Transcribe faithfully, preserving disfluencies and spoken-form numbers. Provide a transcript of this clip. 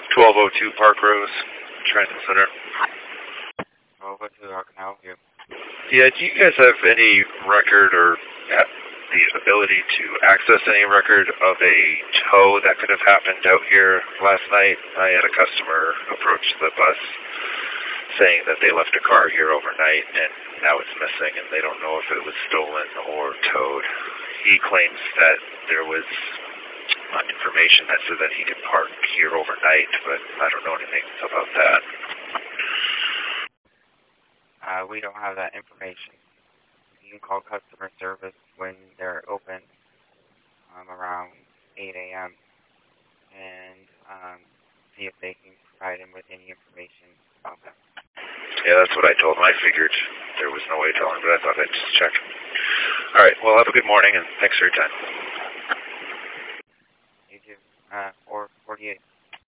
twelve oh two Park Rose, Transit Center. twelve oh two, how can I help you? Yeah, do you guys have any record or have the ability to access any record of a tow that could have happened out here last night? I had a customer approach the bus saying that they left a car here overnight and now it's missing and they don't know if it was stolen or towed. He claims that there was uh, information that said that he could park here overnight, but I don't know anything about that. Uh, we don't have that information. You can call customer service when they're open um, around eight a m and um, see if they can provide him with any information about that. Yeah, that's what I told him. I figured there was no way to tell him, but I thought I'd just check. All right, well, have a good morning, and thanks for your time. You too. Uh, four forty-eight.